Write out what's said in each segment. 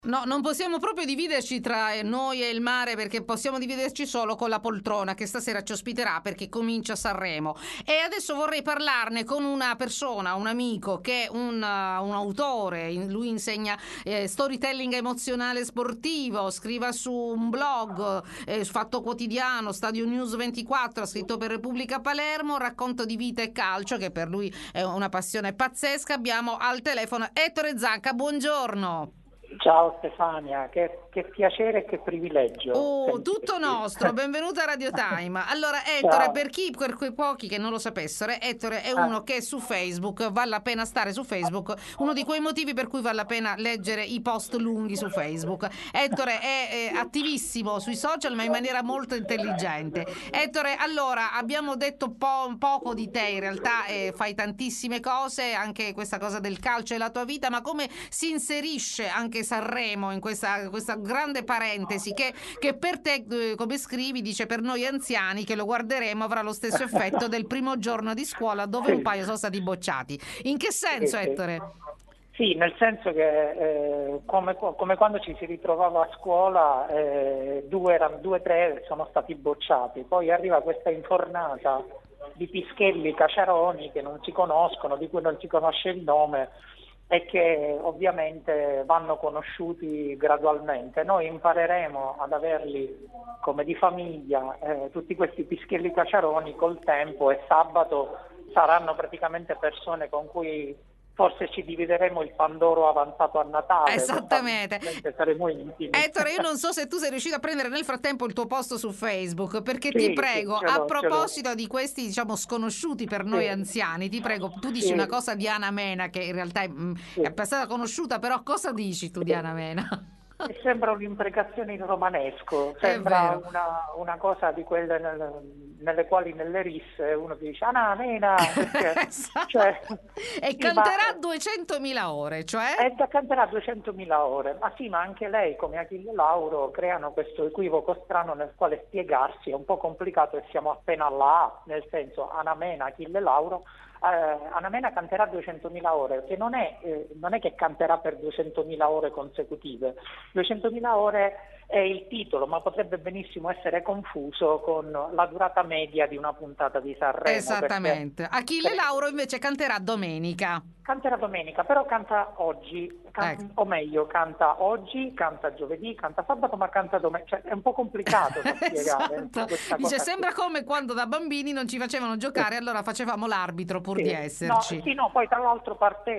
No, non possiamo proprio dividerci tra noi e il mare, perché possiamo dividerci solo con la poltrona che stasera ci ospiterà perché comincia Sanremo. E adesso vorrei parlarne con una persona, un amico che è un autore. Lui insegna storytelling emozionale sportivo, scrive su un blog, Fatto Quotidiano, Stadio News 24, ha scritto per Repubblica Palermo, racconto di vita e calcio, che per lui è una passione pazzesca. Abbiamo al telefono Ettore Zanca, buongiorno. Ciao Stefania, che piacere e che privilegio Oh, tutto sentirti. nostro, benvenuto a Radio Time. Allora, Ettore, Ciao. per quei pochi che non lo sapessero, Ettore è Ah, uno che su Facebook vale la pena stare su Facebook, uno di quei motivi per cui vale la pena leggere i post lunghi su Facebook. Ettore è attivissimo sui social, ma in maniera molto intelligente. Ettore, allora, abbiamo detto un poco di te, in realtà fai tantissime cose, anche questa cosa del calcio è la tua vita, ma come si inserisce anche Sanremo in questa grande parentesi che per te, come scrivi, dice per noi anziani che lo guarderemo avrà lo stesso effetto del primo giorno di scuola dove un sì, paio sono stati bocciati. In che senso, sì, sì. Ettore? Sì, nel senso che come quando ci si ritrovava a scuola, due, tre sono stati bocciati, poi arriva questa infornata di pischelli caciaroni che non si conoscono, di cui non si conosce il nome e che ovviamente vanno conosciuti gradualmente. Noi impareremo ad averli come di famiglia, tutti questi pischelli caciaroni col tempo, e sabato saranno praticamente persone con cui forse ci divideremo il pandoro avanzato a Natale, Esattamente. probabilmente saremo intimi. Ettore, io non so se tu sei riuscito a prendere nel frattempo il tuo posto su Facebook, perché ti Sì, sì, prego, ce a l'ho, ce l'ho. proposito di questi, diciamo, sconosciuti per noi Sì, anziani, ti prego, tu dici una sì, cosa di Anna Mena, che in realtà è sì. abbastanza conosciuta, però cosa dici tu di Anna Mena? E sembra un'imprecazione in romanesco, È sembra vero. una cosa di quelle nelle quali nelle risse uno dice ah, mena, perché Esatto. cioè, E sì, ma canterà 200.000 ore, cioè? canterà 200.000 ore, ma sì, ma anche lei come Achille Lauro creano questo equivoco strano nel quale spiegarsi è un po' complicato e siamo appena alla A, nel senso Anamena, Achille Lauro. Anamena canterà 200.000 ore, che non è che canterà per 200.000 ore consecutive. 200.000 ore è il titolo, ma potrebbe benissimo essere confuso con la durata media di una puntata di Sanremo, Esattamente. Achille perché Lauro invece canterà domenica. canterà domenica, però canta oggi, Ecco. o meglio, canta oggi, canta giovedì, canta sabato, ma canta domenica. Cioè, è un po' complicato da spiegare Esatto. questa Dice, cosa qui. sembra come quando da bambini non ci facevano Sì. giocare, allora facevamo l'arbitro pur di Sì. No, esserci. sì, no, poi tra l'altro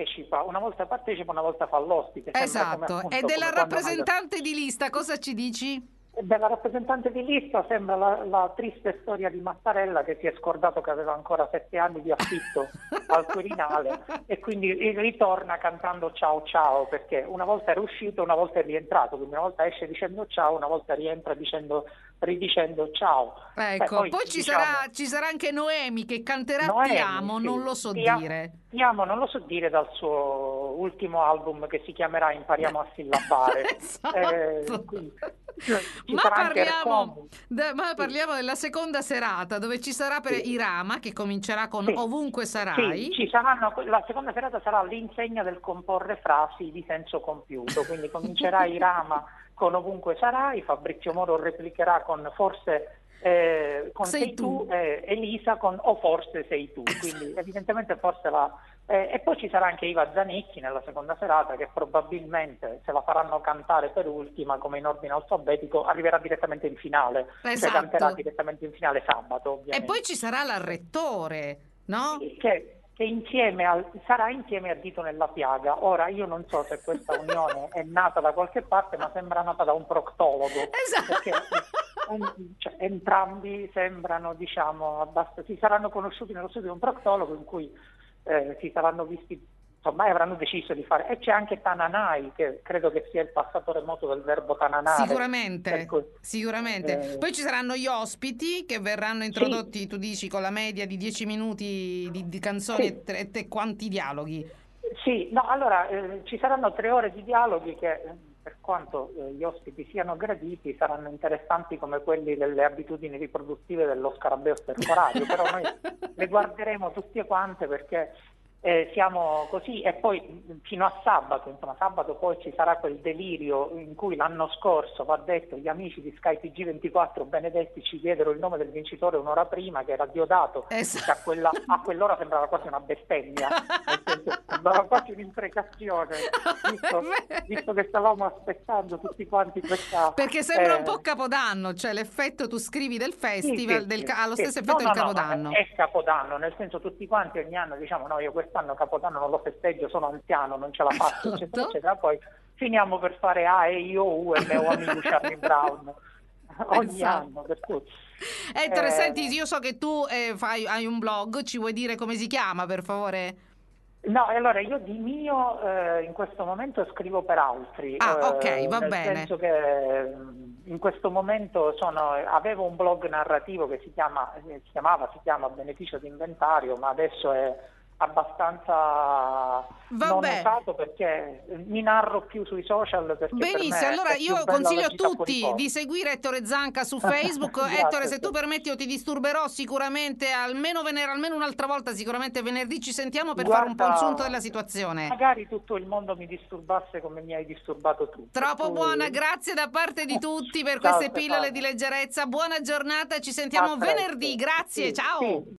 partecipa, una volta fa l'ospite, sembra come Esatto. E appunto della come quando noi. rappresentante di lista cosa ci dici? Della rappresentante di lista sembra la triste storia di Mattarella che si è scordato che aveva ancora 7 anni di affitto al Quirinale e quindi ritorna cantando ciao ciao, perché una volta era uscito, una volta è rientrato, quindi una volta esce dicendo ciao, una volta rientra ridicendo ciao. Ecco, Poi poi diciamo ci sarà anche Noemi che canterà Ti Noemi, amo, non sì, lo so dire. ti amo, non lo so dire, dal suo ultimo album che si chiamerà Impariamo a sillabare. Esatto. Quindi, ci sarà anche Ercomi. Ma Sì, parliamo della seconda serata dove ci sarà per sì. Irama che comincerà con Sì, Ovunque sì, sarai. la seconda serata sarà l'insegna del comporre frasi di senso compiuto, quindi comincerà Irama con Ovunque sarai, Fabrizio Moro replicherà con forse con Sei sei tu. tu, Elisa con o forse sei tu, quindi evidentemente forse e poi ci sarà anche Iva Zanicchi nella seconda serata che probabilmente se la faranno cantare per ultima come in ordine alfabetico arriverà direttamente in finale, cioè canterà Esatto. direttamente in finale sabato E poi ovviamente. ci sarà l'arrettore, no? Sì, che sarà insieme a Dito nella piaga. Ora io non so se questa unione è nata da qualche parte, ma sembra nata da un proctologo, perché cioè, entrambi sembrano, diciamo, si saranno conosciuti nello studio di un proctologo in cui si saranno visti, insomma, e avranno deciso di fare. E c'è anche Tananai, che credo che sia il passato remoto del verbo tananare, per Sicuramente, cui, sicuramente. eh, Poi ci saranno gli ospiti che verranno sì, introdotti, tu dici, con la media di 10 minuti di canzoni sì. e quanti dialoghi. Sì, no, allora ci saranno 3 ore di dialoghi che, per quanto gli ospiti siano graditi, saranno interessanti come quelli delle abitudini riproduttive dello scarabeo stercorario, però noi le guarderemo tutte quante perché siamo così, e poi fino a sabato, insomma, sabato poi ci sarà quel delirio in cui l'anno scorso, va detto, gli amici di Sky TG24 benedetti ci diedero il nome del vincitore un'ora prima, che era Diodato, che a quell'ora sembrava quasi una bestemmia, nel senso, sembrava quasi un'imprecazione, visto che stavamo aspettando tutti quanti questa... Perché sembra un po' Capodanno, cioè l'effetto tu scrivi del festival, ha lo stesso effetto del Capodanno. È Capodanno, nel senso tutti quanti ogni anno diciamo no, io quest'anno Capodanno non lo festeggio, sono anziano, non ce la faccio, eccetera, eccetera. Poi finiamo per fare A, E, I, O, U e Leo amico Charlie Brown ogni anno, per cui... Ettore, senti, io so che tu hai un blog, ci vuoi dire come si chiama, per favore? No, allora io di mio in questo momento scrivo per altri. Ok, va nel bene. Nel senso che in questo momento avevo un blog narrativo che si chiama a Beneficio di Inventario, ma adesso è abbastanza non usato perché mi narro più sui social. Perché benissimo, allora io consiglio a tutti di seguire Ettore Zanca su Facebook. Ettore, se tu permetti io ti disturberò sicuramente almeno un'altra volta, sicuramente venerdì ci sentiamo per fare un po' il sunto della situazione. Magari tutto il mondo mi disturbasse come mi hai disturbato tu. Troppo buona, grazie da parte di tutti per queste pillole di leggerezza. Buona giornata, ci sentiamo venerdì, grazie, ciao.